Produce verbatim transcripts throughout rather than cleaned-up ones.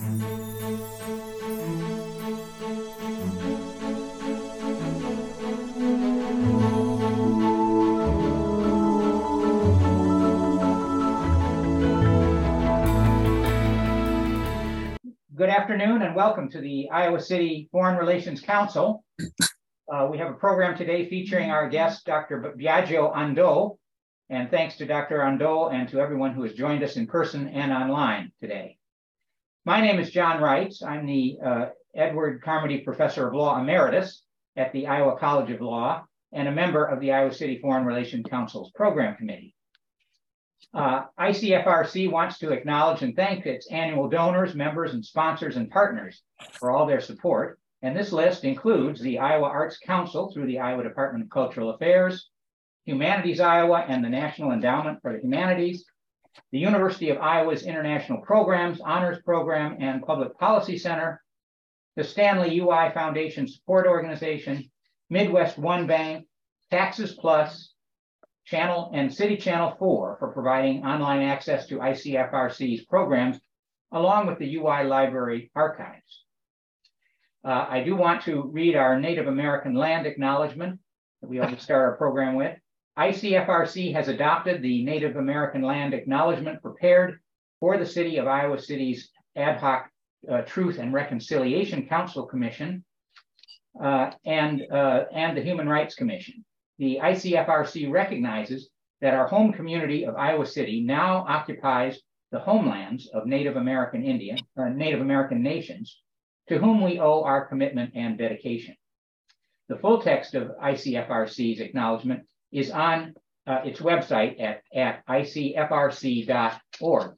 Good afternoon and welcome to the Iowa City Foreign Relations Council. Uh, we have a program today featuring our guest, Doctor Biagio Ando, and thanks to Doctor Ando and to everyone who has joined us in person and online today. My name is John Reitz. I'm the uh, Edward Carmody Professor of Law Emeritus at the Iowa College of Law and a member of the Iowa City Foreign Relations Council's Program Committee. Uh, I C F R C wants to acknowledge and thank its annual donors, members, and sponsors and partners for all their support. And this list includes the Iowa Arts Council through the Iowa Department of Cultural Affairs, Humanities Iowa and the National Endowment for the Humanities, the University of Iowa's International Programs, Honors Program, and Public Policy Center, the Stanley U I Foundation Support Organization, Midwest One Bank, Taxes Plus, Channel and City Channel four for providing online access to I C F R C's programs, along with the U I Library archives. Uh, I do want to read our Native American land acknowledgement that we always start our program with. I C F R C has adopted the Native American land acknowledgement prepared for the City of Iowa City's Ad hoc uh, Truth and Reconciliation Council Commission uh, and, uh, and the Human Rights Commission. The I C F R C recognizes that our home community of Iowa City now occupies the homelands of Native American Indian, or Native American nations, to whom we owe our commitment and dedication. The full text of I C F R C's acknowledgement is on uh, its website at, at I C F R C dot org.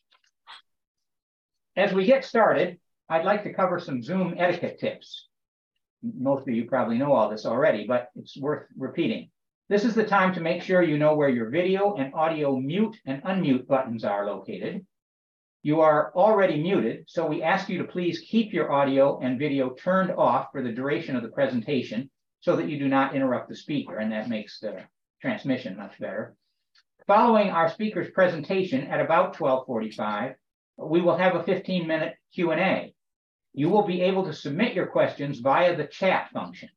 As we get started, I'd like to cover some Zoom etiquette tips. Most of you probably know all this already, but it's worth repeating. This is the time to make sure you know where your video and audio mute and unmute buttons are located. You are already muted, so we ask you to please keep your audio and video turned off for the duration of the presentation so that you do not interrupt the speaker, and that makes the transmission much better. Following our speaker's presentation at about twelve forty-five, we will have a fifteen minute Q and A. You will be able to submit your questions via the chat function.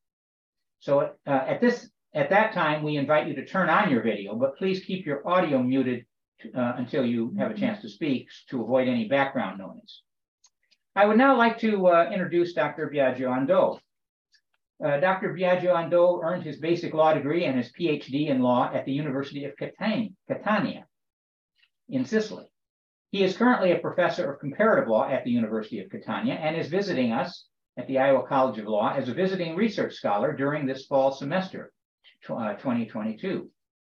So uh, at this, at that time, we invite you to turn on your video, but please keep your audio muted uh, until you have a chance to speak to avoid any background noise. I would now like to uh, introduce Doctor Biagio Ando. Uh, Doctor Biagio Ando earned his basic law degree and his P H D in law at the University of Catania in Sicily. He is currently a professor of comparative law at the University of Catania and is visiting us at the Iowa College of Law as a visiting research scholar during this fall semester, uh, twenty twenty-two.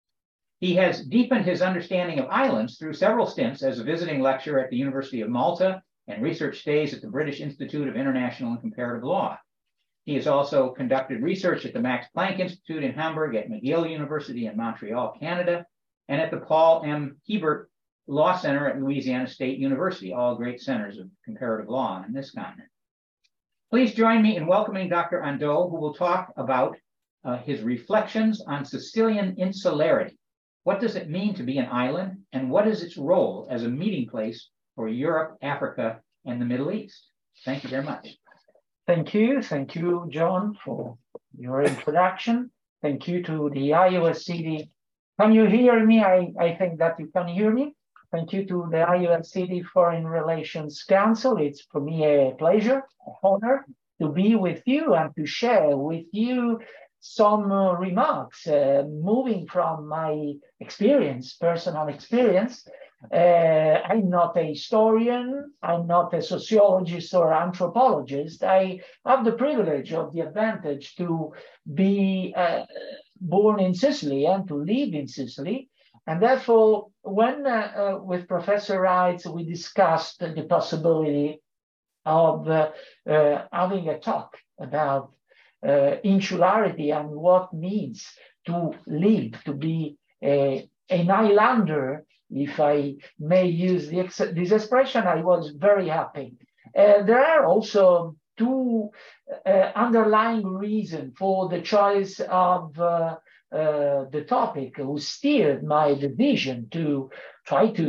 He has deepened his understanding of islands through several stints as a visiting lecturer at the University of Malta and research stays at the British Institute of International and Comparative Law. He has also conducted research at the Max Planck Institute in Hamburg, at McGill University in Montreal, Canada, and at the Paul M. Hebert Law Center at Louisiana State University, all great centers of comparative law on this continent. Please join me in welcoming Doctor Ando, who will talk about uh, his reflections on Sicilian insularity. What does it mean to be an island, and what is its role as a meeting place for Europe, Africa, and the Middle East? Thank you very much. Thank you. Thank you, John, for your introduction. Thank you to the Iowa City. Can you hear me? I, I think that you can hear me. Thank you to the Iowa City Foreign Relations Council. It's for me a pleasure, an honor to be with you and to share with you some uh, remarks, uh, moving from my experience, personal experience. Uh, I'm not a historian, I'm not a sociologist or anthropologist. I have the privilege of the advantage to be uh, born in Sicily and to live in Sicily. And therefore, when uh, uh, with Professor Reitz, we discussed the possibility of uh, uh, having a talk about uh, insularity and what means to live, to be a, an islander, if I may use the ex this expression, I was very happy. Uh, there are also two uh, underlying reasons for the choice of uh, Uh, the topic who steered my decision to try to, to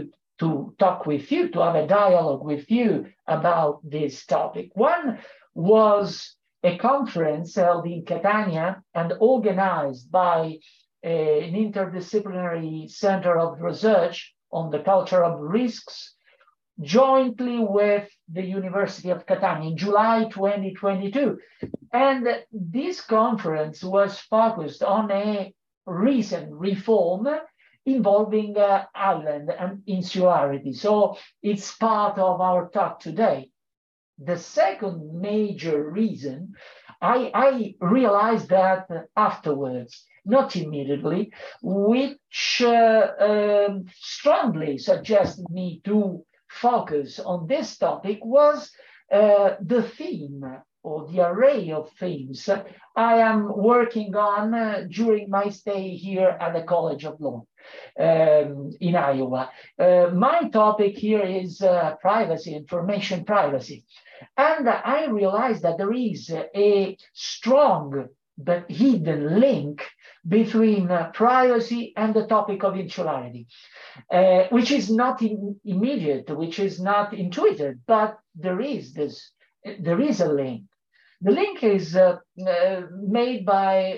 to talk with you, to have a dialogue with you about this topic. One was a conference held in Catania and organized by uh, an interdisciplinary center of research on the culture of risks, jointly with the University of Catania in July twenty twenty-two. And this conference was focused on a recent reform involving uh, island and insularity. So it's part of our talk today. The second major reason, I, I realized that afterwards, not immediately, which uh, um, strongly suggested me to focus on this topic, was uh, the theme or the array of themes I am working on uh, during my stay here at the College of Law um, in Iowa. Uh, my topic here is uh, privacy, information privacy. And I realized that there is a strong but hidden link between uh, privacy and the topic of insularity, uh, which is not in, immediate, which is not intuitive, but there is this, there is a link. The link is uh, uh, made by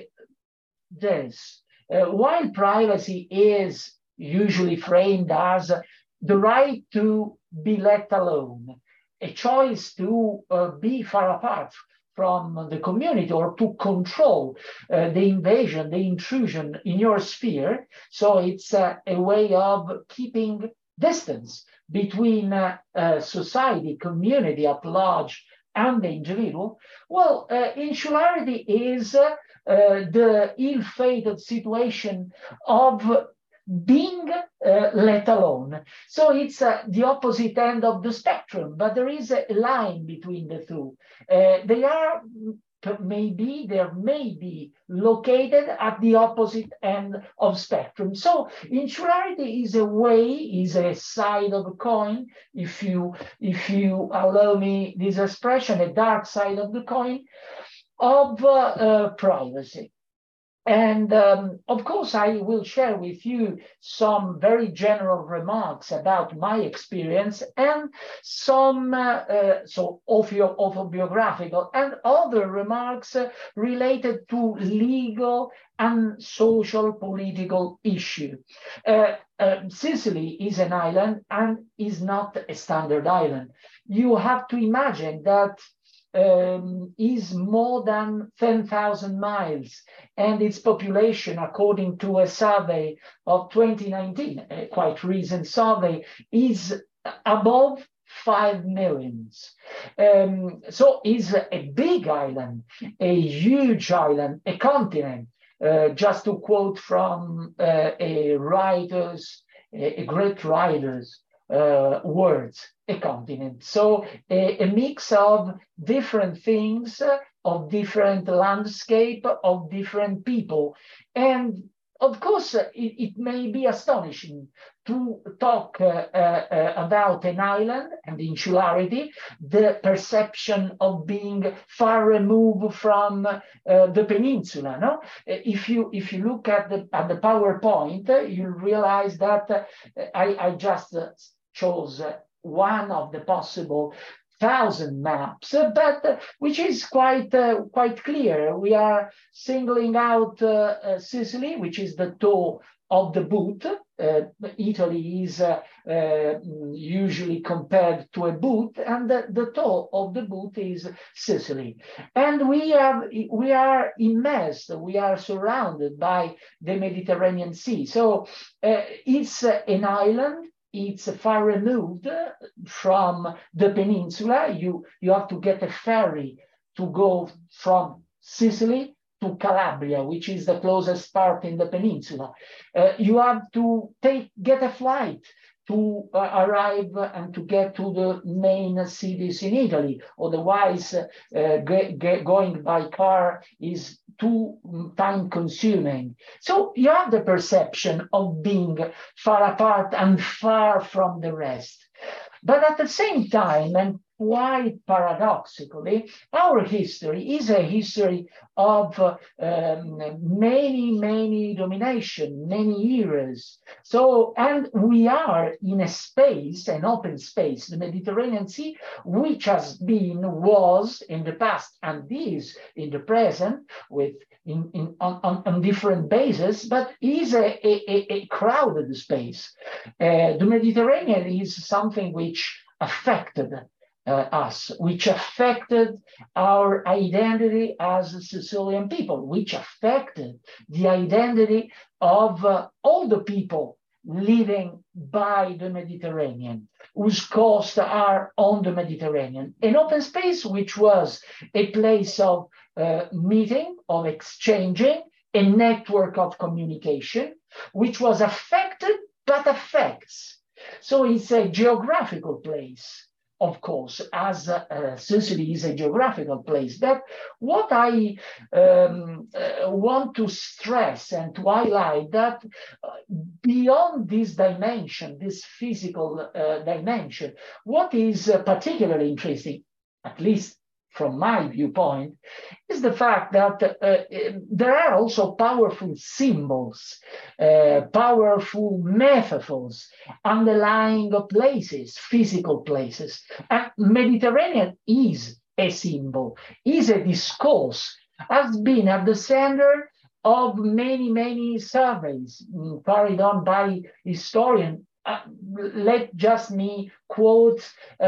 this. Uh, while privacy is usually framed as the right to be let alone, a choice to uh, be far apart from the community or to control uh, the invasion, the intrusion in your sphere. So it's uh, a way of keeping distance between uh, uh, society, community at large, and the individual. Well, uh, insularity is uh, uh, the ill-fated situation of being uh, let alone. So it's uh, the opposite end of the spectrum, but there is a line between the two. Uh, they are maybe, there may be located at the opposite end of spectrum. So insularity is a way, is a side of a coin, if you, if you allow me this expression, a dark side of the coin of uh, uh, privacy. And um, of course, I will share with you some very general remarks about my experience and some uh, uh, so autobiographical and other remarks uh, related to legal and social political issue. Uh, uh, Sicily is an island and is not a standard island. You have to imagine that Um, is more than ten thousand miles, and its population, according to a survey of twenty nineteen, a quite recent survey, is above five millions. Um, so it's a big island, a huge island, a continent. Uh, just to quote from uh, a writer's, a, a great writer's uh, words, a continent. So a, a mix of different things, uh, of different landscape, of different people. And of course, uh, it, it may be astonishing to talk uh, uh, uh, about an island and insularity, the perception of being far removed from uh, the peninsula. No, if you if you look at the at the PowerPoint, uh, you'll realize that uh, I, I just uh, chose uh, one of the possible thousand maps, uh, but uh, which is quite uh, quite clear. We are singling out uh, uh, Sicily, which is the toe of the boot. Uh, Italy is uh, uh, usually compared to a boot, and the, the toe of the boot is Sicily. And we have we are immersed, we are surrounded by the Mediterranean Sea. So uh, it's uh, an island. It's far removed from the peninsula. You, you have to get a ferry to go from Sicily to Calabria, which is the closest part in the peninsula. Uh, you have to take get a flight to uh, arrive and to get to the main cities in Italy. Otherwise, uh, get, get going by car is too time consuming. So you have the perception of being far apart and far from the rest. But at the same time, and quite paradoxically, our history is a history of uh, um, many, many domination, many eras. So, and we are in a space, an open space, the Mediterranean Sea, which has been, was in the past and is in the present, with in, in on, on, on different bases, but is a, a, a crowded space. Uh, the Mediterranean is something which affected Uh, us, which affected our identity as a Sicilian people, which affected the identity of uh, all the people living by the Mediterranean, whose coasts are on the Mediterranean. An open space which was a place of uh, meeting, of exchanging, a network of communication, which was affected but affects. So it's a geographical place. Of course, as uh, uh, Sicily is a geographical place. But what I um, uh, want to stress and to highlight that uh, beyond this dimension, this physical uh, dimension, what is uh, particularly interesting, at least from my viewpoint, is the fact that uh, there are also powerful symbols, uh, powerful metaphors underlying places, physical places. And Mediterranean is a symbol, is a discourse, has been at the center of many, many surveys carried on by historians. Uh, let just me quote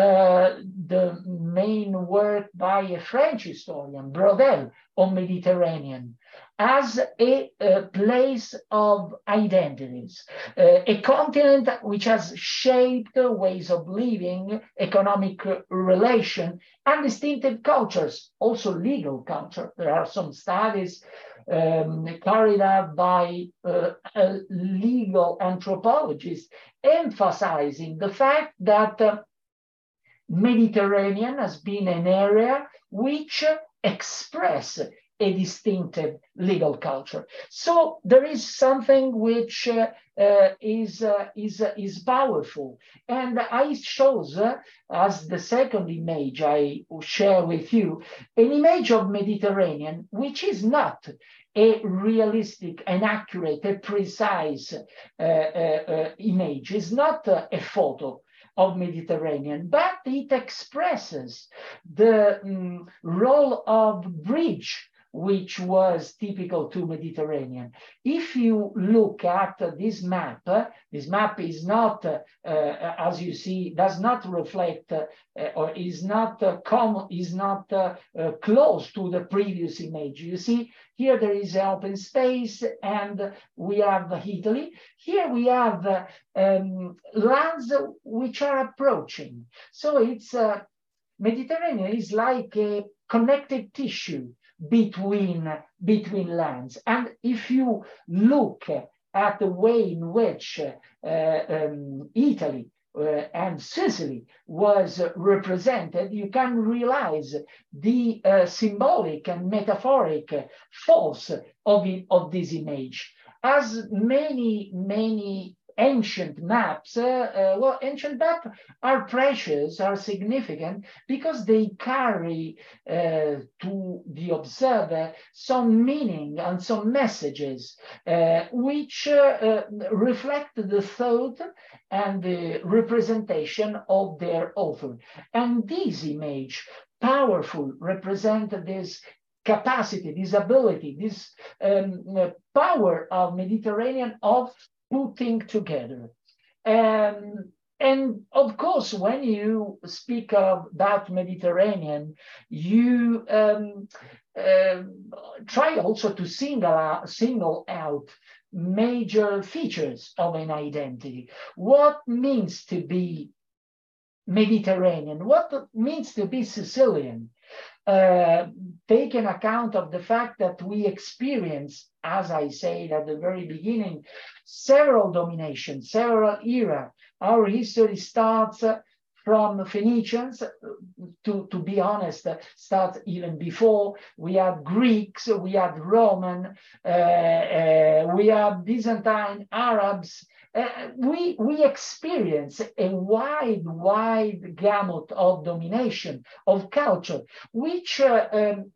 uh, the main work by a French historian, Brodel, on Mediterranean, as a, a place of identities, uh, a continent which has shaped ways of living, economic relation, and distinctive cultures, also legal culture. There are some studies Um, carried out by uh, a legal anthropologist, emphasizing the fact that uh, Mediterranean has been an area which express a distinctive legal culture. So there is something which uh, uh, is, uh, is, uh, is powerful. And I shows, uh, as the second image I share with you, an image of Mediterranean, which is not a realistic, an accurate, a precise uh, uh, uh, image. It's not uh, a photo of Mediterranean, but it expresses the um, role of bridge, which was typical to Mediterranean. If you look at this map, uh, this map is not, uh, uh, as you see, does not reflect uh, or is not uh, common, is not uh, uh, close to the previous image. You see, here there is an open space and we have Italy. Here we have uh, um, lands which are approaching. So it's uh, Mediterranean is like a connective tissue between, between lands. And if you look at the way in which uh, um, Italy uh, and Sicily was represented, you can realize the uh, symbolic and metaphoric force of, it, of this image. As many, many ancient maps, uh, uh, well, ancient maps are precious, are significant, because they carry uh, to the observer some meaning and some messages uh, which uh, uh, reflect the thought and the representation of their author. And this image, powerful, represent this capacity, this ability, this um, power of Mediterranean of putting together. Um, and of course, when you speak of, about Mediterranean, you um, uh, try also to single out, single out major features of an identity. What means to be Mediterranean? What means to be Sicilian? Uh, take an account of the fact that we experience, as I said at the very beginning, several dominations, several eras. Our history starts uh, from Phoenicians, to, to be honest, uh, starts even before. We had Greeks, we had Roman, uh, uh, we have Byzantine, Arabs, uh, we, we experience a wide, wide gamut of domination, of culture, which uh, um,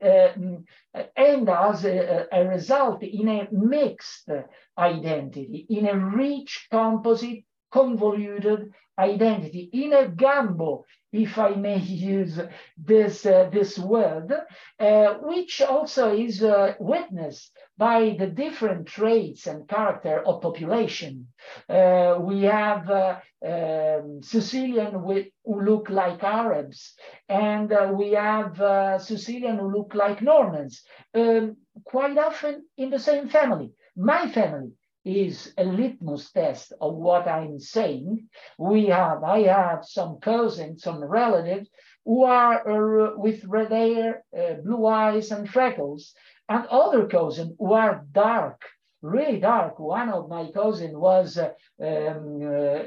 uh, end as a, a result in a mixed identity, in a rich, composite, convoluted identity, in a gumbo, if I may use this, uh, this word, uh, which also is uh, witnessed by the different traits and character of population. Uh, we have uh, um, Sicilian with, who look like Arabs, and uh, we have uh, Sicilian who look like Normans, um, quite often in the same family. My family is a litmus test of what I'm saying. We have, I have some cousins, some relatives who are uh, with red hair, uh, blue eyes and freckles, and other cousins who are dark, really dark. One of my cousins was, uh, um,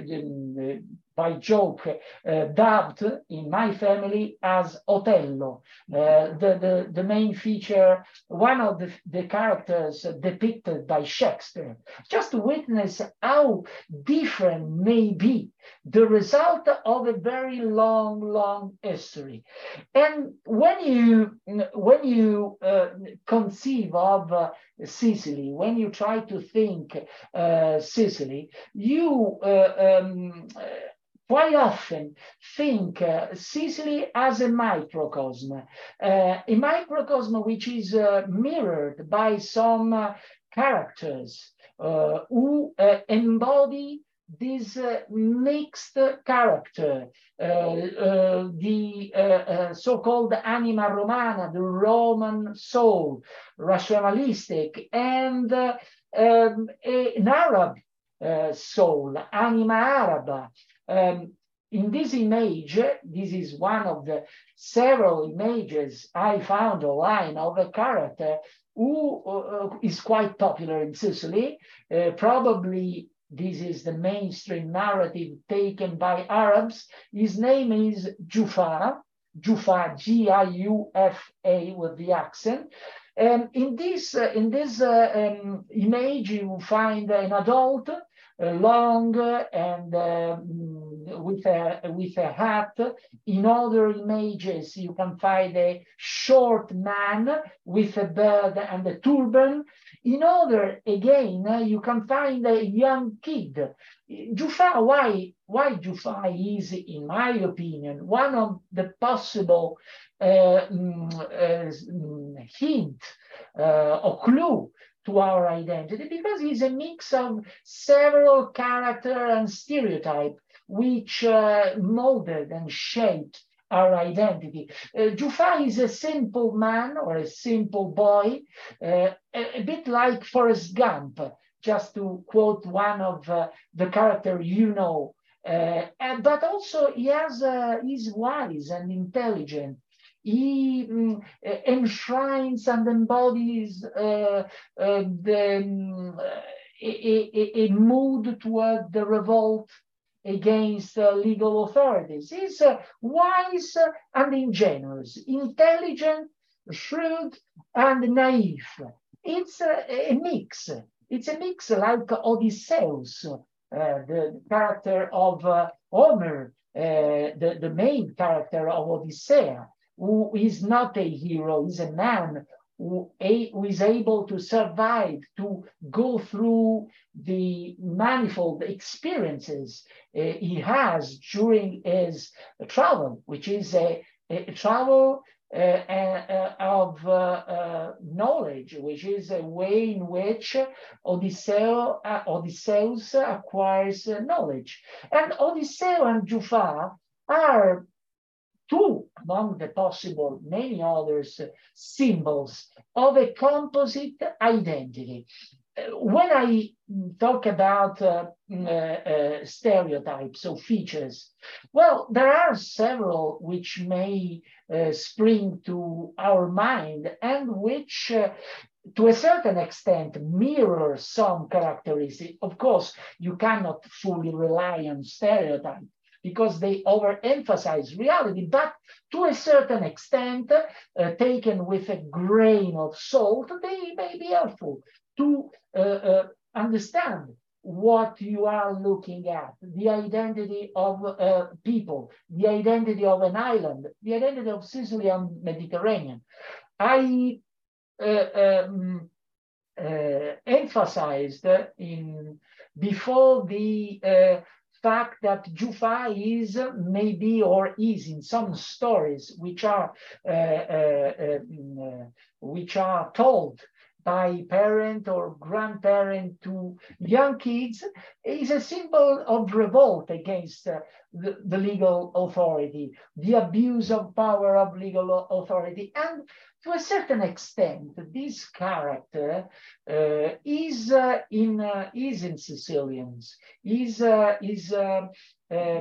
uh, by joke, uh, dubbed in my family as Otello. Uh, the, the, the main feature, one of the, the characters depicted by Shakespeare, just to witness how different may be the result of a very long, long history. And when you, when you uh, conceive of uh, Sicily, when you try to think uh, Sicily, you uh, um, quite often think uh, Sicily as a microcosm, uh, a microcosm which is uh, mirrored by some uh, characters uh, who uh, embody this uh, mixed character, uh, uh, the uh, uh, so-called anima romana, the Roman soul, rationalistic, and uh, um, a, an Arab uh, soul, anima araba. Um, in this image, this is one of the several images I found online of a character who uh, is quite popular in Sicily. Uh, probably this is the mainstream narrative taken by Arabs. His name is Giufa, Giufa, G I U F A with the accent. And in this, uh, in this uh, um, image, you find an adult, uh, long and uh, with a with a hat. In other images, you can find a short man with a beard and a turban. In other, again, uh, you can find a young kid. Giufa, why why Giufa is, in my opinion, one of the possible uh, uh, hint uh, or clue to our identity, because he's a mix of several character and stereotype which uh, molded and shaped our identity. Uh, Giufa is a simple man or a simple boy, uh, a, a bit like Forrest Gump, just to quote one of uh, the character you know. Uh, and, but also he has, uh, he's wise and intelligent. He um, enshrines and embodies uh, uh, the, um, a, a, a mood toward the revolt against uh, legal authorities. He's uh, wise and ingenuous, intelligent, shrewd, and naive. It's a, a mix. It's a mix like Odysseus, uh, the character of uh, Homer, uh, the, the main character of Odyssea, who is not a hero, he's a man who, a, who is able to survive, to go through the manifold experiences uh, he has during his travel, which is a, a travel uh, uh, of uh, uh, knowledge, which is a way in which Odysseus, uh, Odysseus acquires uh, knowledge. And Odysseus and Giufa are two among the possible many others uh, symbols of a composite identity. Uh, when I talk about uh, uh, uh, stereotypes or features, well, there are several which may uh, spring to our mind and which uh, to a certain extent mirror some characteristics. Of course, you cannot fully rely on stereotypes, because they overemphasize reality, but to a certain extent, uh, taken with a grain of salt, they may be helpful to uh, uh, understand what you are looking at, the identity of uh, people, the identity of an island, the identity of Sicily and Mediterranean. I uh, um, uh, emphasized in before the uh, fact that Giufà is maybe or is in some stories which are uh, uh, uh, which are told by parent or grandparent to young kids, is a symbol of revolt against uh, the, the legal authority, the abuse of power of legal authority. And to a certain extent, this character uh, is, uh, in, uh, is in Sicilians, is, uh, is uh, uh,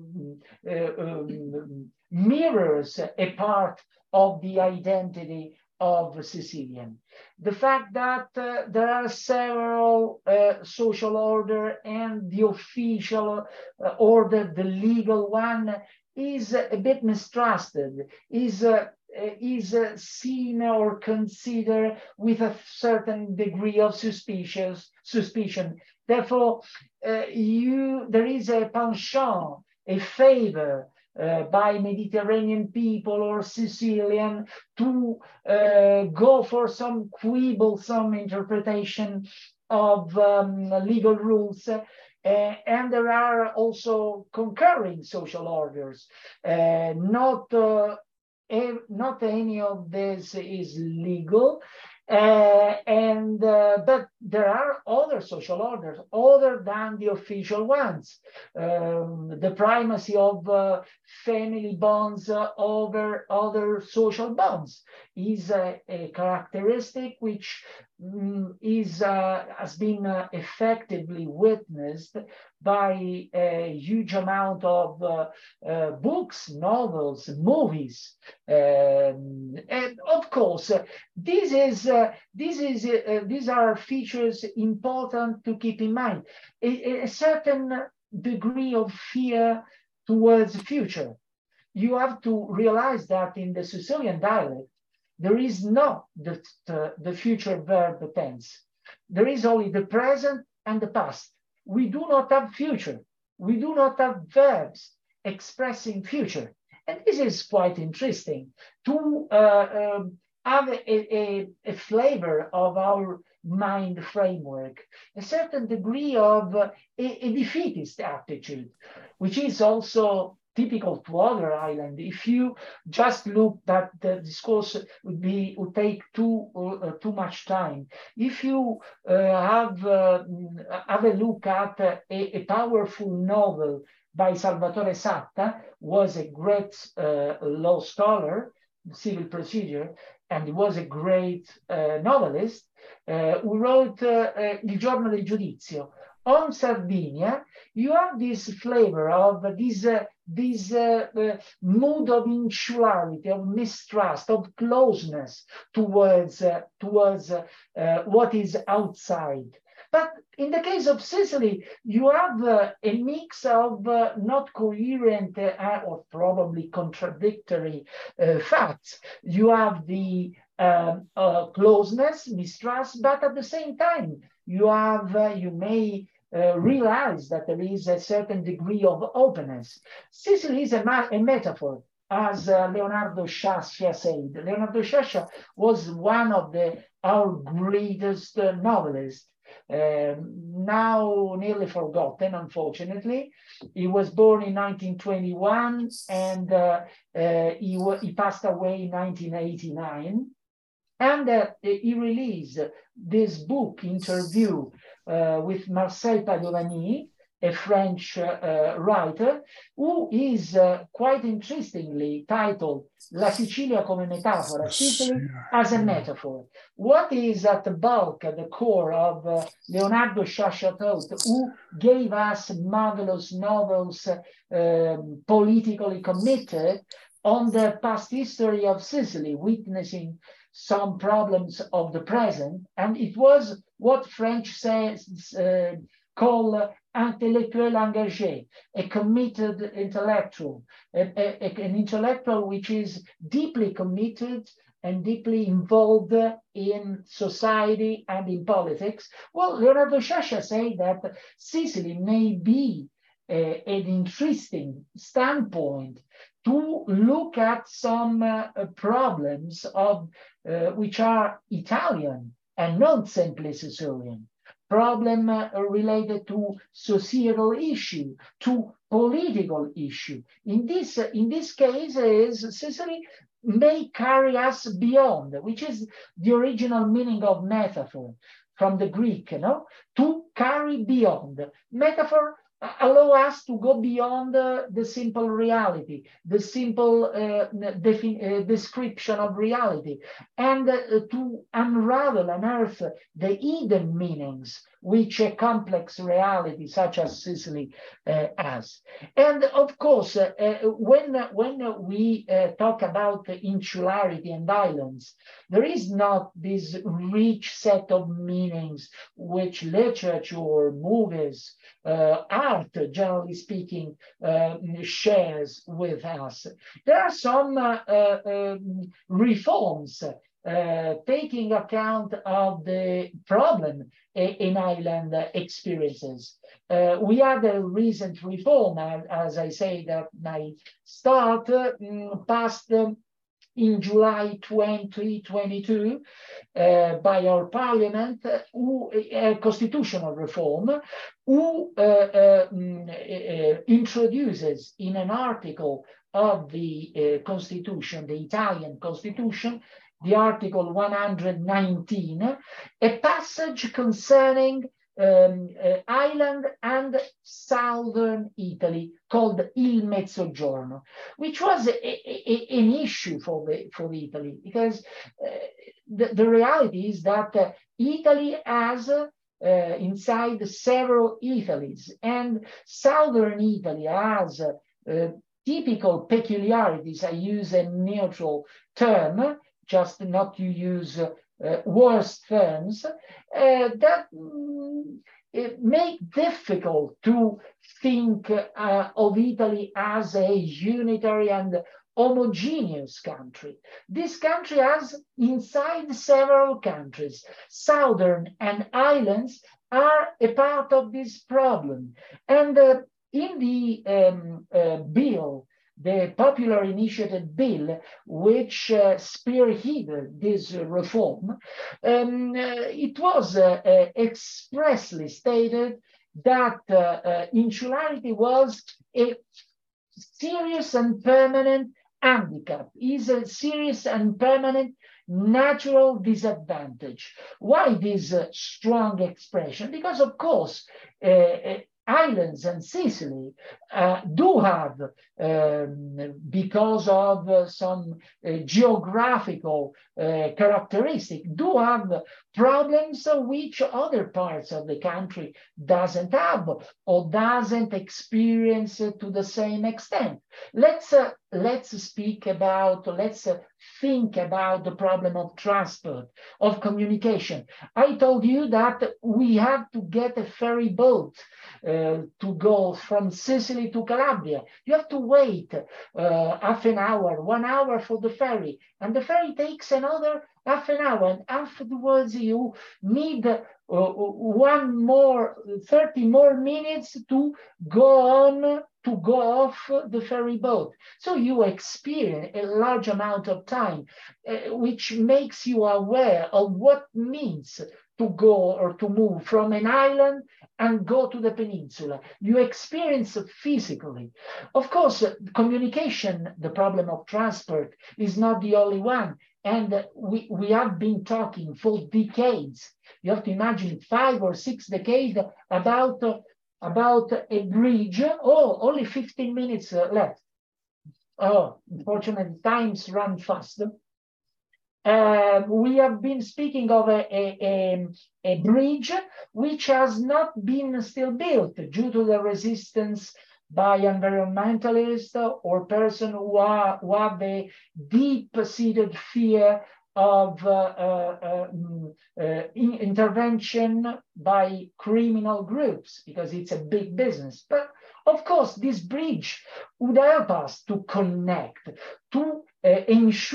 uh, um, mirrors a part of the identity of Sicilian. The fact that uh, there are several uh, social order and the official uh, order, the legal one, is a bit mistrusted, is, uh, is uh, seen or considered with a certain degree of suspicious, suspicion. Therefore, uh, you, there is a penchant, a favor Uh, by Mediterranean people or Sicilian to uh, go for some quibblesome interpretation of um, legal rules. Uh, and there are also concurring social orders. Uh, not, uh, not any of this is legal. Uh, and uh, but there are other social orders other than the official ones. Um, the primacy of uh, family bonds uh, over other social bonds is a, a characteristic which um, is uh, has been uh, effectively witnessed by a huge amount of uh, uh, books, novels, movies, um, and of course, uh, this is uh, this is uh, these are features important to keep in mind. A, a certain degree of fear towards the future. You have to realize that in the Sicilian dialect, there is not the, the, the future verb tense. There is only the present and the past. We do not have future. We do not have verbs expressing future. And this is quite interesting to uh, um, have a, a, a flavor of our mind framework, a certain degree of uh, a, a defeatist attitude, which is also typical to other islands. If you just look that the discourse would be would take too uh, too much time. If you uh, have uh, have a look at uh, a, a powerful novel by Salvatore Satta, was a great uh, law scholar, civil procedure, and he was a great uh, novelist uh, who wrote uh, uh, Il giorno del giudizio. On Sardinia, you have this flavor of this, uh, this uh, uh, mood of insularity, of mistrust, of closeness towards, uh, towards uh, uh, what is outside. But in the case of Sicily, you have uh, a mix of uh, not coherent uh, or probably contradictory uh, facts. You have the uh, uh, closeness, mistrust, but at the same time, you have, uh, you may uh, realize that there is a certain degree of openness. Sicily is a, a metaphor, as uh, Leonardo Sciascia said. Leonardo Sciascia was one of the our greatest uh, novelists. Um, now nearly forgotten, unfortunately. He was born in nineteen twenty-one and uh, uh, he, he passed away in nineteen eighty-nine. And uh, he released this book, interview uh, with Marcel Padovani, a French uh, writer, who is uh, quite interestingly titled La Sicilia come metafora, Sicily as a metaphor. What is at the bulk, at the core of uh, Leonardo Sciascia thought, who gave us marvelous novels, uh, politically committed, on the past history of Sicily, witnessing some problems of the present, and it was what French says, uh, call intellectuel engagé, a committed intellectual, a, a, an intellectual which is deeply committed and deeply involved in society and in politics. Well, Leonardo Sciascia say that Sicily may be uh, an interesting standpoint to look at some uh, problems of uh, which are Italian and not simply Sicilian. Problem uh, related to societal issue, to political issue. In this, uh, in this case, is Sicily may carry us beyond, which is the original meaning of metaphor from the Greek, you know, to carry beyond. Metaphor allow us to go beyond uh, the simple reality, the simple uh, uh, description of reality, and uh, to unravel, unearth the hidden meanings which a complex reality such as Sicily uh, has. And of course, uh, uh, when, when we uh, talk about insularity and islands, there is not this rich set of meanings which literature, movies, uh, art, generally speaking, uh, shares with us. There are some uh, uh, um, reforms uh, taking account of the problem in island experiences. Uh, we had a recent reform, as I say, that might start uh, passed um, in July twenty twenty-two uh, by our parliament, uh, who, a constitutional reform, who uh, uh, uh, introduces in an article of the uh, constitution, the Italian constitution, the article one hundred nineteen, a passage concerning um, uh, island and southern Italy called Il Mezzogiorno, which was a, a, an issue for, the, for Italy, because uh, the, the reality is that uh, Italy has uh, uh, inside several Italies, and southern Italy has uh, uh, typical peculiarities. I use a neutral term, just not to use uh, uh, worse terms, uh, that mm, it make difficult to think uh, of Italy as a unitary and homogeneous country. This country has inside several countries. Southern and islands are a part of this problem. And uh, in the um, uh, bill, the popular initiative bill, which uh, spearheaded this uh, reform, um, uh, it was uh, uh, expressly stated that uh, uh, insularity was a serious and permanent handicap, is a serious and permanent natural disadvantage. Why this uh, strong expression? Because, of course, uh, uh, islands and Sicily uh, do have, um, because of uh, some uh, geographical uh, characteristic, do have problems uh, which other parts of the country doesn't have or doesn't experience uh, to the same extent. Let's uh, let's speak about, let's uh, think about the problem of transport, of communication. I told you that we have to get a ferry boat uh, to go from Sicily to Calabria. You have to wait uh, half an hour, one hour for the ferry, and the ferry takes another half an hour, and afterwards you need uh, one more, thirty more minutes to go on, to go off the ferry boat. So you experience a large amount of time, uh, which makes you aware of what it means to go or to move from an island and go to the peninsula. You experience it physically. Of course, communication, the problem of transport, is not the only one. And we, we have been talking for decades. You have to imagine five or six decades about, uh, about a bridge. Oh, only fifteen minutes uh, left. Oh, unfortunately, times run fast. Uh, we have been speaking of a, a, a, a bridge which has not been still built due to the resistance by environmentalists or persons who, are, who have a deep-seated fear of uh, uh, uh, uh, in intervention by criminal groups, because it's a big business. But of course, this bridge would help us to connect, to uh, ensure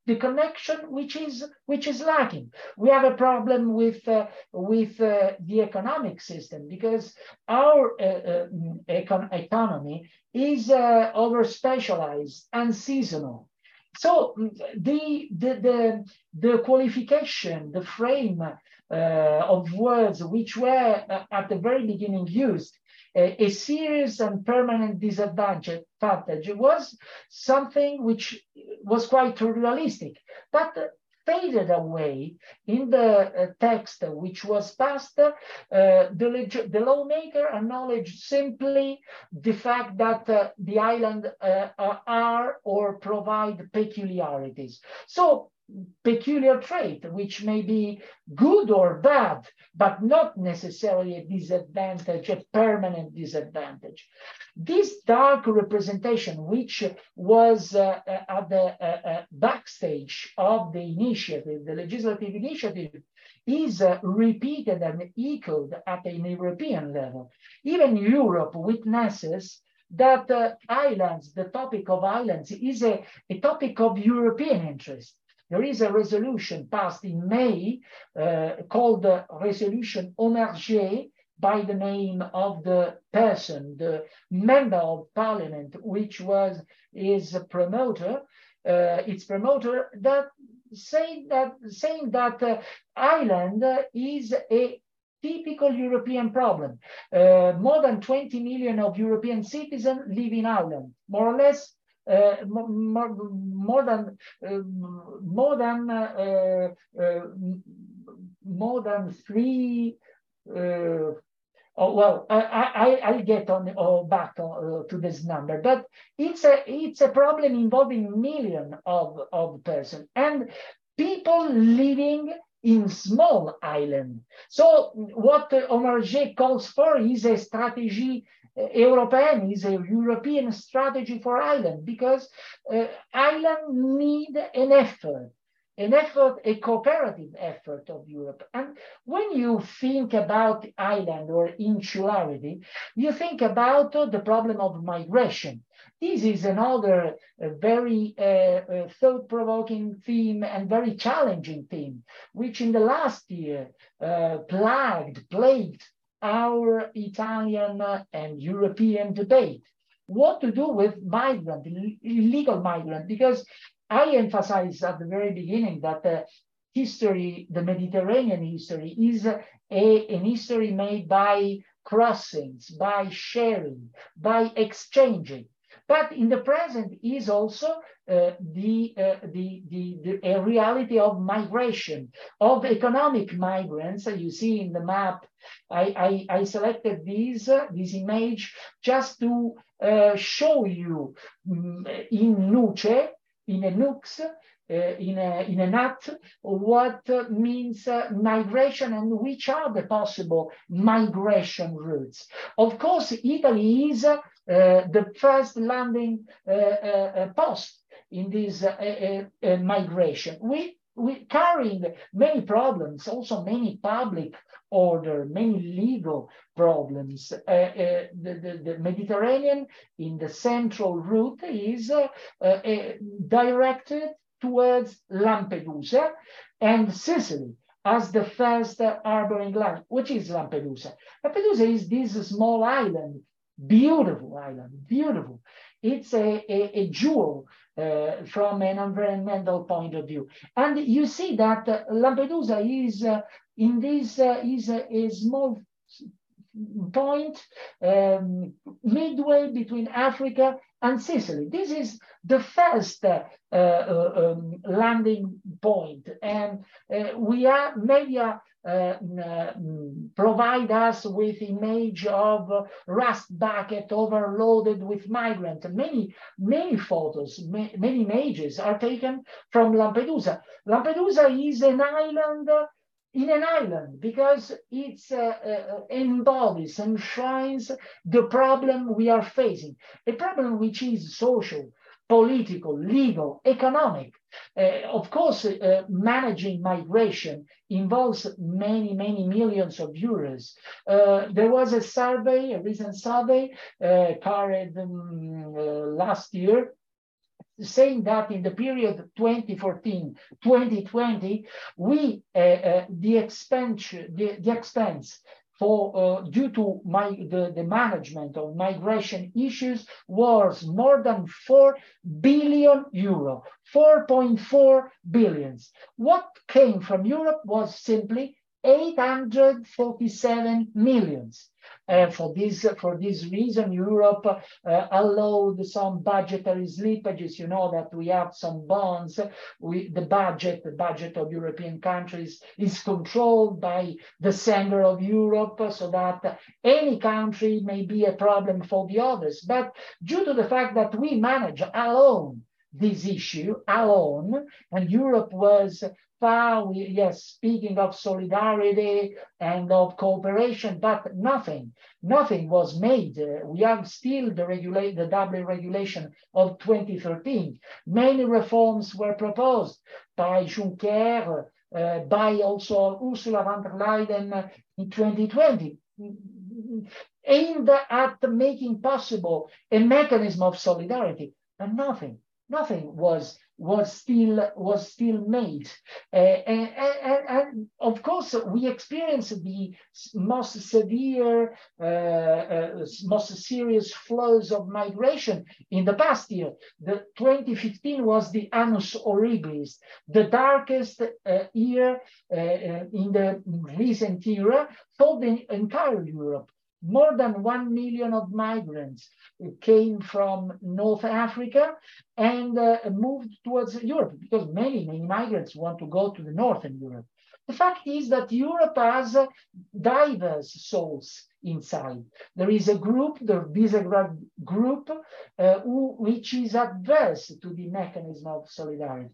the connection which is which is lacking. We have a problem with uh, with uh, the economic system, because our uh, uh, econ economy is uh, over specialized and seasonal. So the the the, the qualification, the frame uh, of words which were uh, at the very beginning used, uh, a serious and permanent disadvantage was something which was quite realistic, but faded away in the uh, text which was passed. Uh, the, the lawmaker acknowledged simply the fact that uh, the island uh, are or provide peculiarities. So peculiar trait, which may be good or bad, but not necessarily a disadvantage, a permanent disadvantage. This dark representation, which was uh, at the uh, uh, backstage of the initiative, the legislative initiative, is uh, repeated and echoed at a European level. Even Europe witnesses that uh, islands, the topic of islands, is a, a topic of European interest. There is a resolution passed in May uh, called the Resolution Omarjee, by the name of the person, the member of parliament, which was his promoter, uh, its promoter, that say that saying that uh, island is a typical European problem. Uh, more than twenty million of European citizens live in Ireland, more or less. Uh, more, more than uh, more than uh, uh, more than three. Uh, oh, well, I, I I'll get on uh, back uh, to this number, but it's a it's a problem involving millions of of persons and people living in small island. So what uh, Omarjee calls for is a strategy. Uh, European is a European strategy for island, because uh, island need an effort, an effort, a cooperative effort of Europe. And when you think about island or insularity, you think about uh, the problem of migration. This is another uh, very uh, uh, thought-provoking theme and very challenging theme, which in the last year uh, plagued, plagued our Italian uh, and European debate. What to do with migrant, illegal migrant, because I emphasized at the very beginning that uh, history, the Mediterranean history, is a, an history made by crossings, by sharing, by exchanging. But in the present is also uh, the, uh, the, the, the a reality of migration, of economic migrants. You see in the map, I, I, I selected these, uh, this image just to uh, show you um, in Nuce, in a nux, uh, in, a, in a nut, what uh, means uh, migration and which are the possible migration routes. Of course, Italy is uh, Uh, the first landing uh, uh, post in this uh, uh, uh, migration. We, we carrying many problems, also many public order, many legal problems. Uh, uh, the, the, the Mediterranean in the central route is uh, uh, uh, directed towards Lampedusa and Sicily as the first uh, harboring land. Which is Lampedusa? Lampedusa is this small island, beautiful island, beautiful. It's a, a, a jewel uh, from an environmental point of view. And you see that uh, Lampedusa is uh, in this uh, is a, a small point um, midway between Africa and Sicily. This is the first uh, uh, um, landing point, and uh, we are media uh, uh, provide us with image of uh, rust bucket overloaded with migrants. Many many photos, ma many images are taken from Lampedusa. Lampedusa is an island. Uh, in an island, because it uh, uh, embodies, enshrines the problem we are facing, a problem which is social, political, legal, economic. Uh, of course, uh, managing migration involves many, many millions of euros. Uh, there was a survey, a recent survey, uh, carried um, uh, last year, saying that in the period twenty fourteen to twenty twenty, we uh, uh, the expense the, the expense for uh, due to my the, the management of migration issues was more than four billion euro, four point four billions. What came from Europe was simply eight hundred forty-seven millions. Uh, for this for this reason, Europe uh, allowed some budgetary slippages. You know that we have some bonds. We, the budget, the budget of European countries is controlled by the center of Europe, so that any country may be a problem for the others. But due to the fact that we manage alone this issue alone, and Europe was far, we, yes, speaking of solidarity and of cooperation, but nothing, nothing was made. Uh, we have still the regulate, the Dublin regulation of twenty thirteen. Many reforms were proposed by Juncker, uh, by also Ursula von der Leyen in twenty twenty, aimed at making possible a mechanism of solidarity, and nothing. Nothing was was still was still made, uh, and, and, and of course we experienced the most severe, uh, uh, most serious flows of migration in the past year. The twenty fifteen was the annus horribilis, the darkest uh, year uh, in the recent era for the entire Europe. More than one million of migrants came from North Africa and uh, moved towards Europe, because many, many migrants want to go to the Northern Europe. The fact is that Europe has uh, diverse souls inside. There is a group, the Visegrad group, uh, who, which is adverse to the mechanism of solidarity.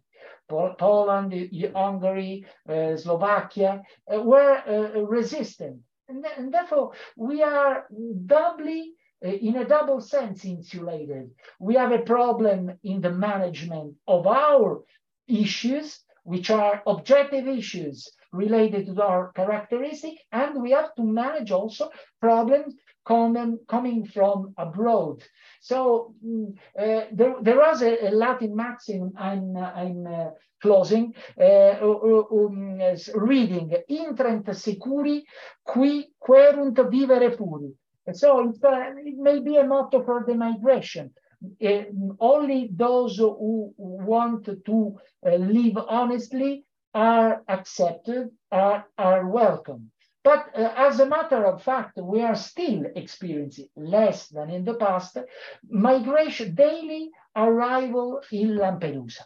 Poland, Hungary, uh, Slovakia uh, were uh, resistant. And, th and therefore, we are doubly, uh, in a double sense, insulated. We have a problem in the management of our issues, which are objective issues related to our characteristic, and we have to manage also problems coming, coming from abroad. So uh, there, there was a, a Latin maxim I'm, I'm uh, closing, uh, um, reading, intrant securi, qui querunt vivere puri. And so it, uh, it may be a motto for the migration. Uh, only those who want to uh, live honestly are accepted, are, are welcome. But uh, as a matter of fact, we are still experiencing, less than in the past, migration, daily arrival in Lampedusa.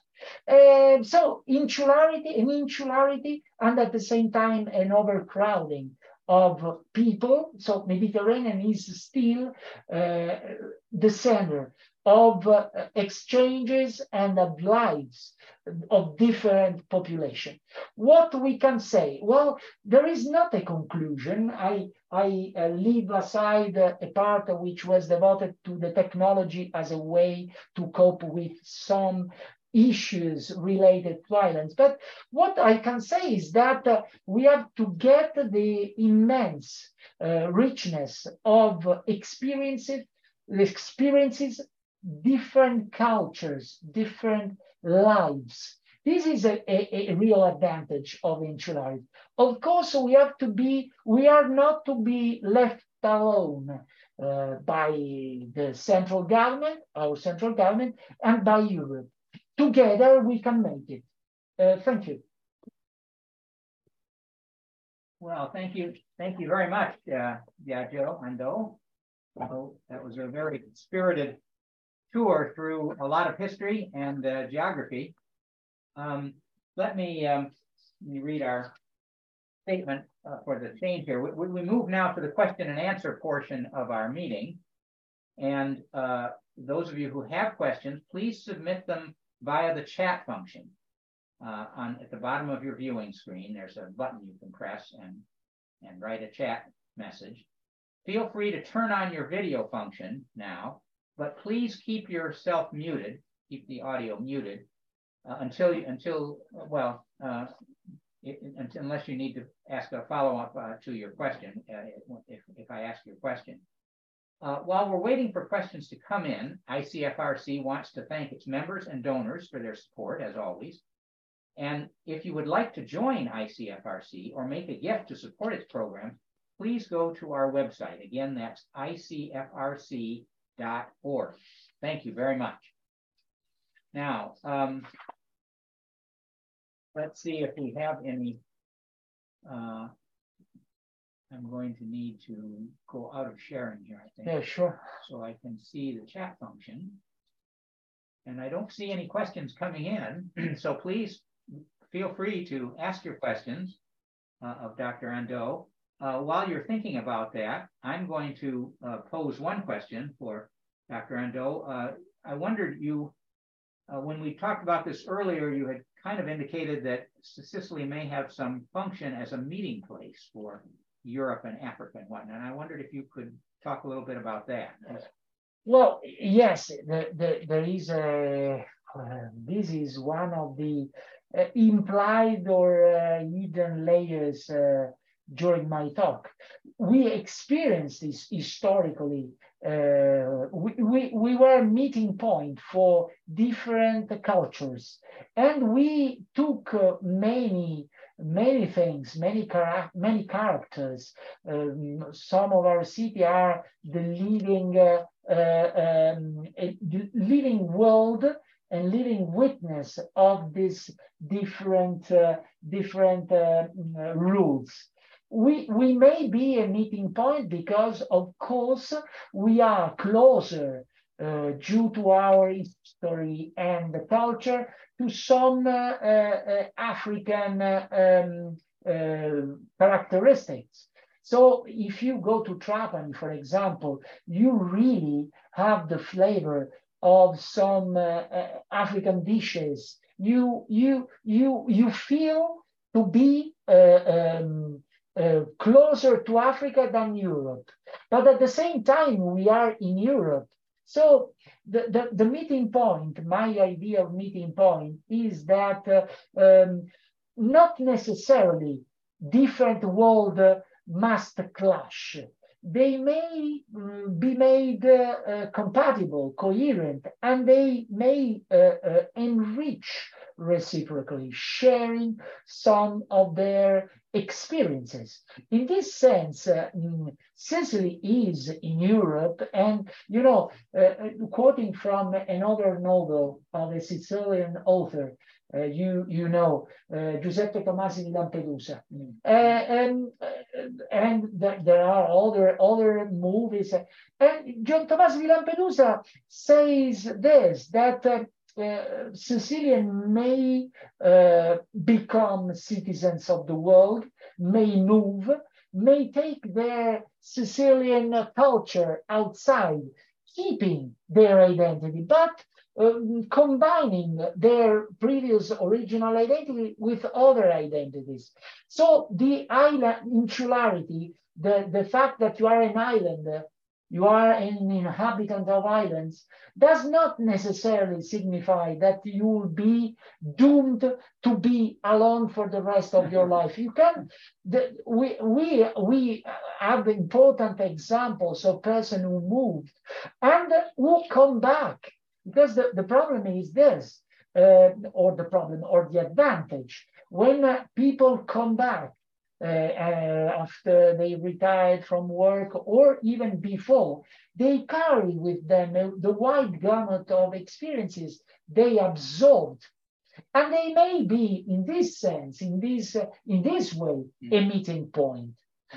Uh, so insularity, an insularity, and at the same time an overcrowding of people. So Mediterranean is still uh, the center of uh, exchanges and of lives of different population. What we can say? Well, there is not a conclusion. I, I uh, leave aside uh, a part which was devoted to the technology as a way to cope with some issues related to violence. But what I can say is that uh, we have to get the immense uh, richness of experiences, experiences, different cultures, different lives. This is a, a, a real advantage of insularity. Of course, we have to be, we are not to be left alone uh, by the central government, our central government, and by Europe. Together, we can make it. Uh, thank you. Well, thank you. Thank you very much, uh, Biagio Ando. So that was a very spirited tour through a lot of history and uh, geography. Um, let me um, let me read our statement uh, for the change here. We, we move now to the question and answer portion of our meeting. And uh, those of you who have questions, please submit them via the chat function. Uh, on at the bottom of your viewing screen, there's a button you can press and, and write a chat message. Feel free to turn on your video function now, but please keep yourself muted, keep the audio muted uh, until, you, until well, uh, it, until, unless you need to ask a follow-up uh, to your question, uh, if, if I ask your question. Uh, while we're waiting for questions to come in, I C F R C wants to thank its members and donors for their support, as always. And if you would like to join I C F R C or make a gift to support its program, please go to our website. Again, that's I C F R C dot org. Thank you very much. Now, um, let's see if we have any. Uh, I'm going to need to go out of sharing here, I think. Yeah, sure. So I can see the chat function. And I don't see any questions coming in. So please feel free to ask your questions uh, of Doctor Ando. Uh, while you're thinking about that, I'm going to uh, pose one question for Doctor Ando. Uh, I wondered, you, uh, when we talked about this earlier, you had kind of indicated that Sicily may have some function as a meeting place for Europe and Africa and whatnot. And I wondered if you could talk a little bit about that. Well, yes, the, the, there is a, uh, this is one of the uh, implied or uh, hidden layers uh, during my talk. We experienced this historically. Uh, we, we, we were a meeting point for different cultures, and we took uh, many many things, many, chara many characters. Um, some of our city are the living, uh, uh, um, the living world and living witness of these different, uh, different uh, rules. We, we may be a meeting point because, of course, we are closer uh, due to our history and the culture to some uh, uh, African uh, um, uh, characteristics. So if you go to Trapani, for example, you really have the flavor of some uh, uh, African dishes. You, you, you, you feel to be uh, um, uh, closer to Africa than Europe. But at the same time, we are in Europe. So the, the, the meeting point, my idea of meeting point is that uh, um, not necessarily different world uh, must clash. They may um, be made uh, uh, compatible, coherent, and they may uh, uh, enrich reciprocally, sharing some of their experiences. In this sense, uh, Sicily is in Europe, and, you know, uh, quoting from another novel of a Sicilian author, uh, you you know, uh, Giuseppe Tomasi di Lampedusa. Mm. Uh, and uh, and th there are other, other movies. And John Tomasi di Lampedusa says this, that uh, Uh, Sicilian may uh, become citizens of the world, may move, may take their Sicilian culture outside, keeping their identity, but um, combining their previous original identity with other identities. So the island insularity, the, the fact that you are an islander, you are an inhabitant of islands, does not necessarily signify that you will be doomed to be alone for the rest of your life. You can, the, we, we, we have important examples of person who moved and who come back. Because the, the problem is this, uh, or the problem, or the advantage, when uh, people come back, Uh, uh, after they retired from work or even before, they carry with them uh, the wide gamut of experiences they absorbed. And they may be, in this sense, in this, uh, in this way, a meeting point.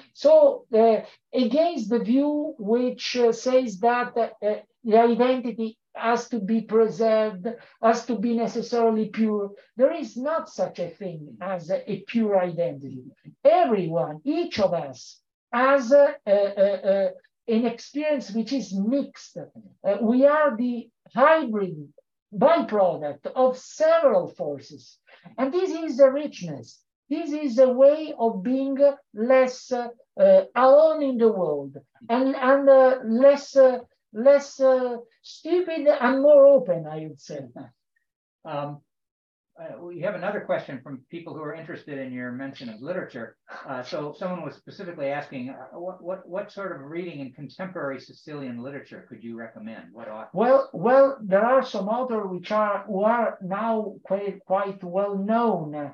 So uh, against the view which uh, says that uh, uh, the identity has to be preserved, has to be necessarily pure, there is not such a thing as a, a pure identity. Everyone, each of us, has a, a, a, an experience which is mixed. Uh, we are the hybrid byproduct of several forces. And this is a richness. This is a way of being less uh, uh, alone in the world and, and uh, less, uh, less uh, stupid and more open, I would say. Um, uh, we have another question from people who are interested in your mention of literature. Uh, so someone was specifically asking, uh, what, what, what sort of reading in contemporary Sicilian literature could you recommend? What authors? Well, well, there are some authors which are who are now quite quite well known. Um,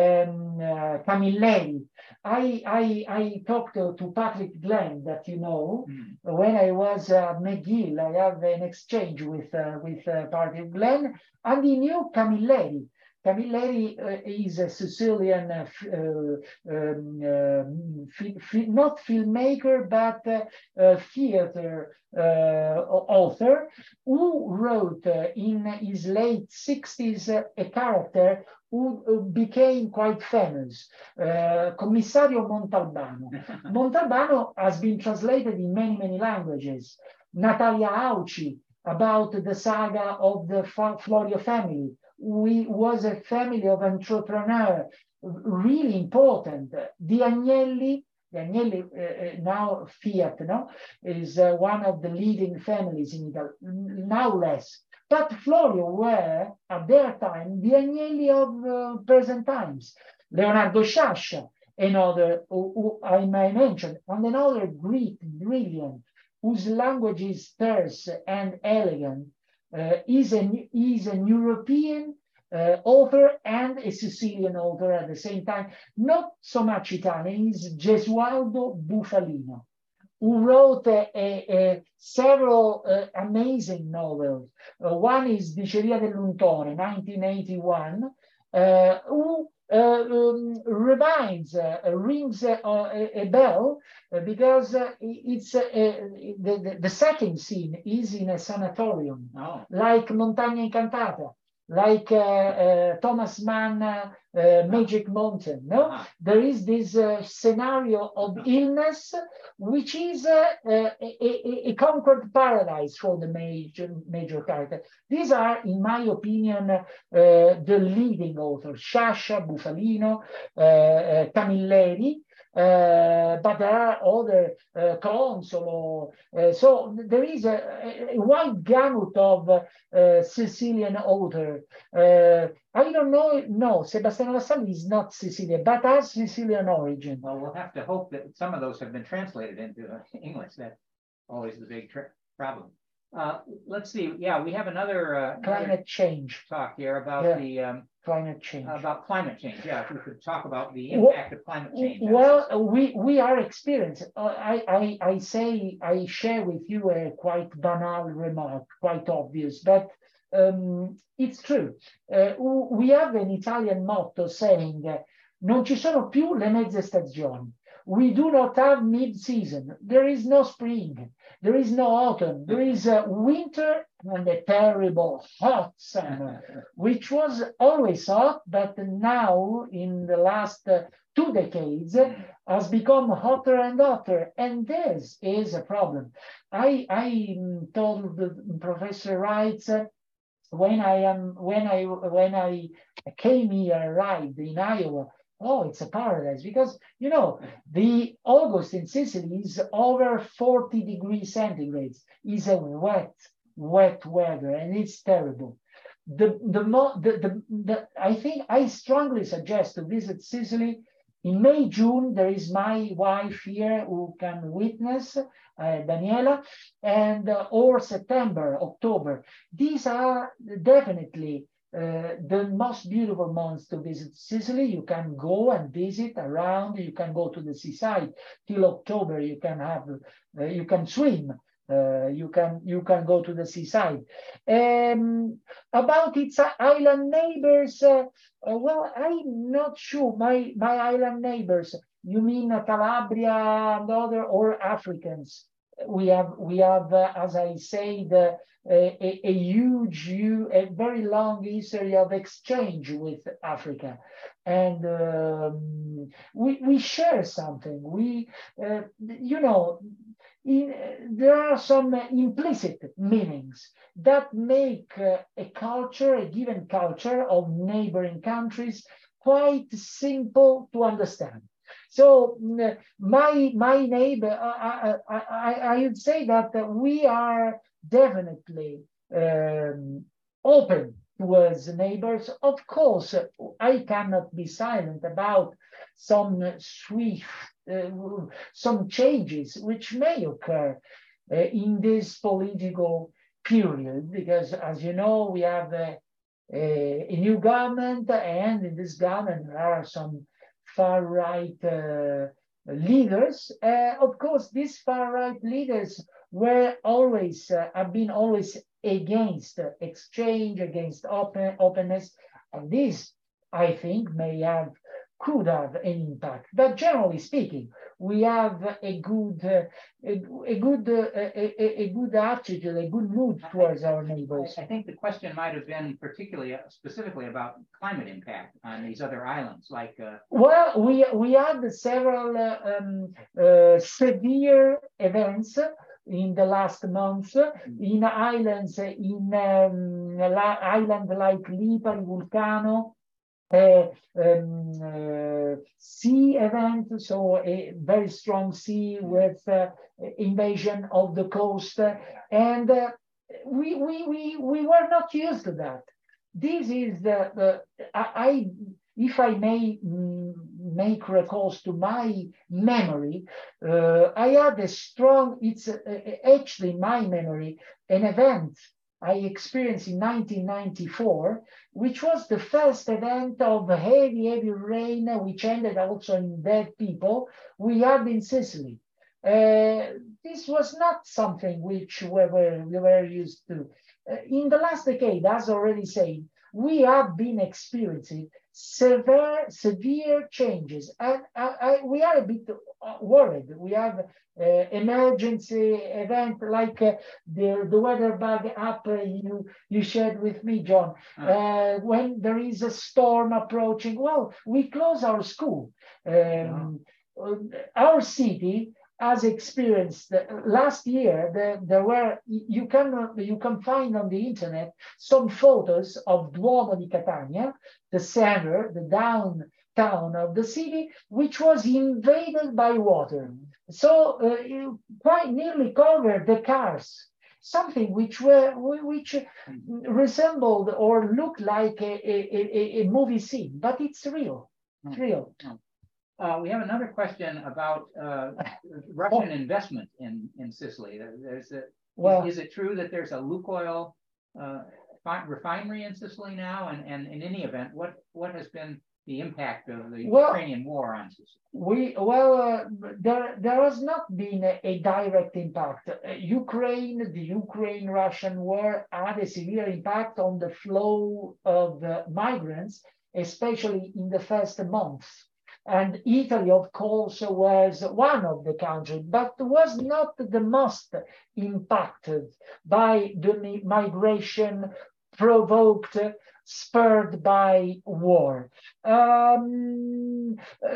uh, Camilleri. I I I talked to, to Patrick Glenn, that you know, mm. when I was at McGill. I have an exchange with uh, with uh, Patrick Glenn, and he knew Camilleri. Camilleri uh, is a Sicilian, uh, uh, um, uh, not filmmaker, but uh, uh, theater uh, author, who wrote uh, in his late sixties uh, a character who uh, became quite famous, uh, Commissario Montalbano. Montalbano has been translated in many, many languages. Natalia Auci, about the saga of the Florio family. We was a family of entrepreneurs, really important. The Agnelli, the Agnelli uh, now Fiat, no, is uh, one of the leading families in Italy, now less. But Florio were, at their time, the Agnelli of uh, present times. Leonardo Sciascia, another who, who I may mention, and another Greek brilliant, whose language is terse and elegant. Uh, is, an, is an European uh, author and a Sicilian author at the same time, not so much Italian, is Gesualdo Bufalino, who wrote a, a, a several uh, amazing novels. Uh, one is Diceria dell'Untone, nineteen eighty-one, uh, who Uh, um, reminds, uh, rings uh, a, a bell uh, because uh, it's uh, the, the, the second scene is in a sanatorium, oh. like Montagna Incantata, like uh, uh, Thomas Mann, uh, uh, Magic Mountain. No, ah. There is this uh, scenario of illness, which is uh, uh, a, a conquered paradise for the major major character. These are, in my opinion, uh, the leading authors: Sciascia, Bufalino, uh, uh, Camilleri. Uh, but there are other uh, Consolo. Uh, so there is a, a wide gamut of uh, Sicilian author. Uh, I don't know. No, Sebastiano Vassalli is not Sicilian, but has Sicilian origin. Well, we'll have to hope that some of those have been translated into English. That's always the big problem. Uh, let's see. Yeah, we have another uh, climate another change talk here about yeah. the um, climate change. About climate change. Yeah, if we could talk about the impact well, of climate change. Well, we we are experiencing. Uh, I I I say I share with you a quite banal remark, quite obvious, but um, it's true. Uh, we have an Italian motto saying, "Non ci sono più le mezze stagioni." We do not have mid-season. There is no spring. There is no autumn. There is a winter and a terrible hot summer, which was always hot, but now in the last uh, two decades uh, has become hotter and hotter. And this is a problem. I, I told the Professor Wright uh, when I am when I when I came here, arrived in Iowa. Oh, it's a paradise because, you know, the August in Sicily is over forty degrees centigrades. It's a wet, wet weather, and it's terrible. The, the, the, the, the, I think I strongly suggest to visit Sicily. In May, June, there is my wife here who can witness, uh, Daniela, and uh, or September, October. These are definitely Uh, the most beautiful months to visit Sicily. You can go and visit around. You can go to the seaside till October. You can have, uh, you can swim. Uh, you can you can go to the seaside. Um, about its island neighbors, uh, uh, well, I'm not sure. My my island neighbors. You mean uh, Calabria and other or Africans? We have we have, uh, as I say, the a, a huge, a very long history of exchange with Africa, and um, we we share something. We, uh, you know, in, there are some implicit meanings that make uh, a culture, a given culture of neighboring countries, quite simple to understand. So my my neighbor, I, I, I, I would say that we are definitely um, open towards neighbors. Of course, I cannot be silent about some swift, uh, some changes which may occur uh, in this political period, because as you know, we have uh, a, a new government, and in this government there are some far-right uh, leaders. Uh, of course, these far-right leaders were always, uh, have been always against exchange, against open openness, and this, I think, may have, could have an impact. But generally speaking, we have a good, uh, a, a good, uh, a, a, a good attitude, a good mood towards our neighbors. I, I think the question might have been particularly, uh, specifically about climate impact on these other islands, like. Uh... Well, we we had several uh, um, uh, severe events in the last months in islands, in um, island like Lipari, Vulcano, uh, um, uh, sea event, so a very strong sea with uh, invasion of the coast, and uh, we, we we we were not used to that. This is the, the I, I if I may make recalls to my memory, uh, I had a strong, it's uh, actually my memory, an event I experienced in nineteen ninety-four, which was the first event of heavy, heavy rain, which ended also in dead people, we had in Sicily. Uh, this was not something which we were, we were used to. Uh, in the last decade, as already said, we have been experiencing severe, severe changes, and I, I, we are a bit worried. We have uh, emergency event like uh, the the weather bug app uh, you you shared with me, John. Uh, when there is a storm approaching, well, we close our school. Um, yeah. Our city has experienced uh, last year. The, there were you can you can find on the internet some photos of Duomo di Catania, the center, the downtown of the city, which was invaded by water. So uh, you quite nearly covered the cars. Something which were which resembled or looked like a, a, a, a movie scene, but it's real. It's real. Uh, we have another question about uh, Russian investment in, in Sicily. There's a, well, is, is it true that there's a Lukoil uh, refinery in Sicily now? And, and in any event, what, what has been the impact of the well, Ukrainian war on Sicily? We, well, uh, there, there has not been a, a direct impact. Uh, Ukraine, the Ukraine-Russian war had a severe impact on the flow of uh, migrants, especially in the first months. And Italy, of course, was one of the countries, but was not the most impacted by the migration provoked, spurred by war. Um,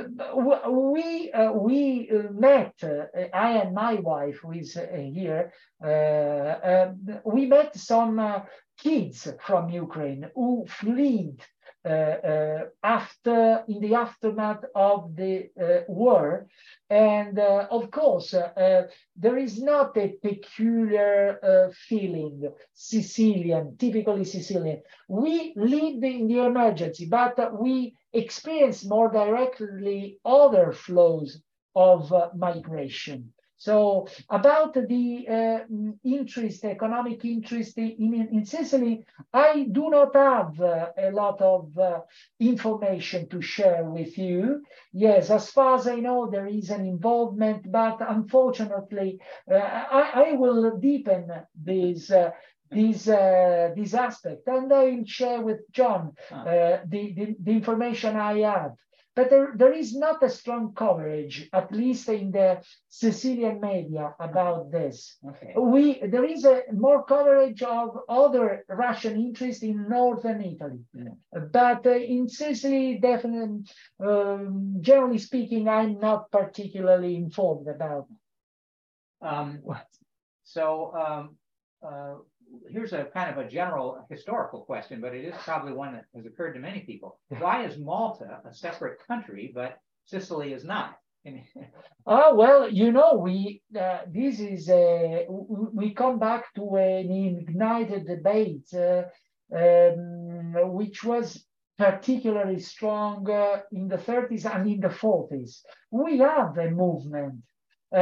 we uh, we met, uh, I and my who is uh, here, uh, uh, we met some uh, kids from Ukraine who fled Uh, uh, after in the aftermath of the uh, war, and uh, of course uh, uh, there is not a peculiar uh, feeling Sicilian, typically Sicilian. We lived in the emergency, but uh, we experienced more directly other flows of uh, migration. So about the uh, interest, economic interest in, in Sicily, I do not have uh, a lot of uh, information to share with you. Yes, as far as I know, there is an involvement, but unfortunately, uh, I, I will deepen this uh, This, uh, this aspect, and I will share with John uh, the, the, the information I have. But there, there is not a strong coverage, at least in the Sicilian media, about this. Okay. We, there is a more coverage of other Russian interests in northern Italy. Yeah. But uh, in Sicily, definitely, um, generally speaking, I'm not particularly informed about. Um, so, um, uh, here's a kind of a general historical question, but it is probably one that has occurred to many people. Why is Malta a separate country, but Sicily is not? Oh, well, you know, we uh, this is a, we come back to an ignited debate. Uh, um, which was particularly strong uh, in the thirties and in the forties. We have a movement uh,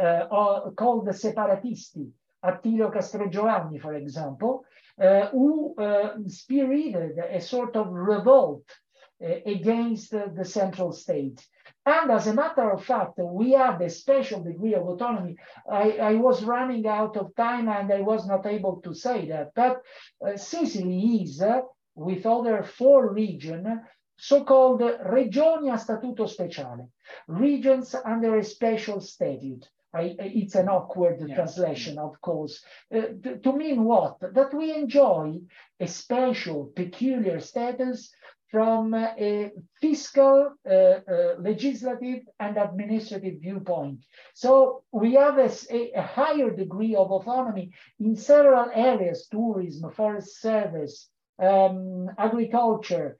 uh, called the Separatisti, Attilio Castrogiovanni, for example, uh, who uh, spearheaded a sort of revolt uh, against uh, the central state. And as a matter of fact, we have a special degree of autonomy. I, I was running out of time and I was not able to say that, but uh, Sicily is, uh, with other four regions, so-called regioni a statuto speciale, regions under a special statute. I, it's an awkward yes. translation, of course, uh, to, to mean what? That we enjoy a special, peculiar status from uh, a fiscal, uh, uh, legislative, and administrative viewpoint. So we have a, a higher degree of autonomy in several areas: tourism, forest service, um, agriculture,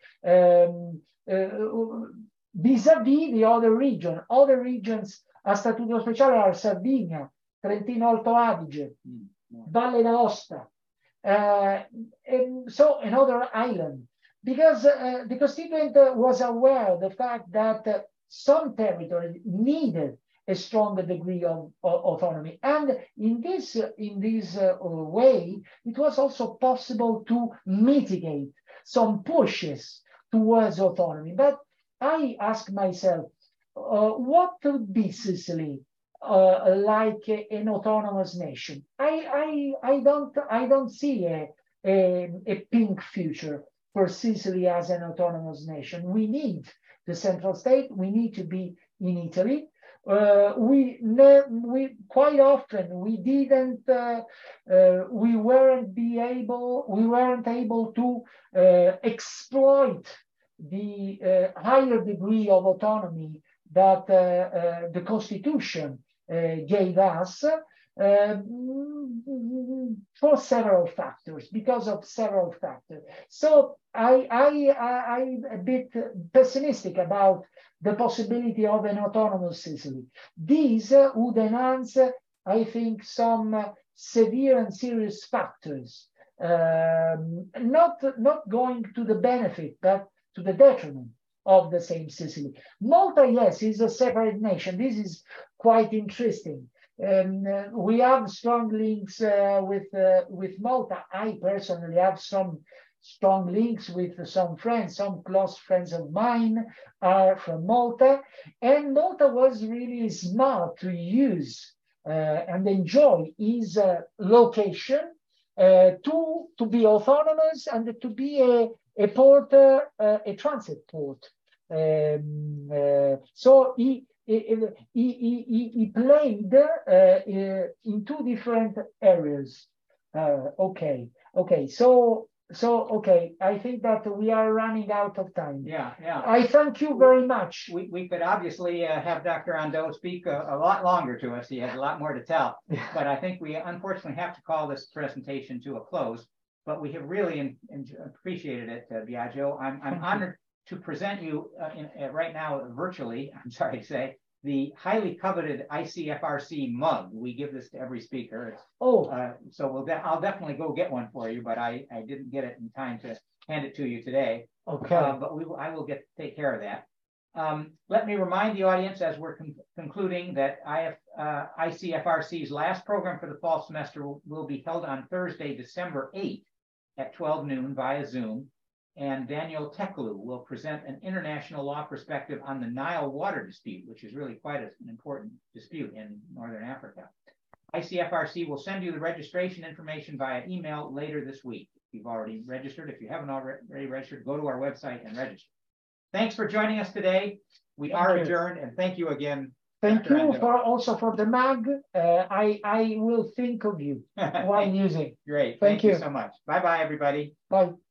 um, uh, vis-a-vis the other region. Other regions a statuto speciale are Sardinia, Trentino Alto Adige, mm, yeah. Valle d'Aosta, uh, and so another island. Because uh, the constituent uh, was aware of the fact that uh, some territory needed a stronger degree of, of autonomy. And in this, uh, in this uh, way, it was also possible to mitigate some pushes towards autonomy. But I ask myself, uh, what would be Sicily uh, like a, an autonomous nation? I, I, I, don't, I don't see a, a, a pink future for Sicily as an autonomous nation. We need the central state. We need to be in Italy. Uh, we, we quite often we didn't, uh, uh, we weren't be able, we weren't able to uh, exploit the uh, higher degree of autonomy that uh, uh, the Constitution uh, gave us. Uh, for several factors, because of several factors. So I, I, I, I'm a bit pessimistic about the possibility of an autonomous Sicily. These uh, would enhance, uh, I think, some uh, severe and serious factors, um, not, not going to the benefit, but to the detriment of the same Sicily. Malta, yes, is a separate nation. This is quite interesting. Um, uh, we have strong links uh, with uh, with Malta. I personally have some strong links with some friends. Some close friends of mine are from Malta, and Malta was really smart to use uh, and enjoy its uh, location uh, to to be autonomous and to be a a port, uh, uh, a transit port. Um, uh, so he. He, he, he, he played uh, in two different areas. Uh, okay, okay. So, so okay. I think that we are running out of time. Yeah, yeah. I thank you very much. We we could obviously uh, have Doctor Rondeau speak a, a lot longer to us. He has a lot more to tell. But I think we unfortunately have to call this presentation to a close. But we have really in, in, appreciated it, uh, Biagio. I'm I'm honored to present you uh, in, uh, right now virtually, I'm sorry to say, the highly coveted I C F R C mug. We give this to every speaker. It's, oh, uh, so we'll de I'll definitely go get one for you, but I, I didn't get it in time to hand it to you today. Okay. Uh, but we will, I will get take care of that. Um, let me remind the audience as we're con concluding that I F, uh, I C F R C's last program for the fall semester will, will be held on Thursday, December eighth at twelve noon via Zoom. And Daniel Teklu will present an international law perspective on the Nile water dispute, which is really quite a, an important dispute in Northern Africa. I C F R C will send you the registration information via email later this week. If you've already registered, if you haven't already registered, go to our website and register. Thanks for joining us today. We thank are you. adjourned, and thank you again. Thank Doctor you for also for the mug. Uh, I, I will think of you while using. Great. Thank, thank you. you so much. Bye-bye, everybody. Bye.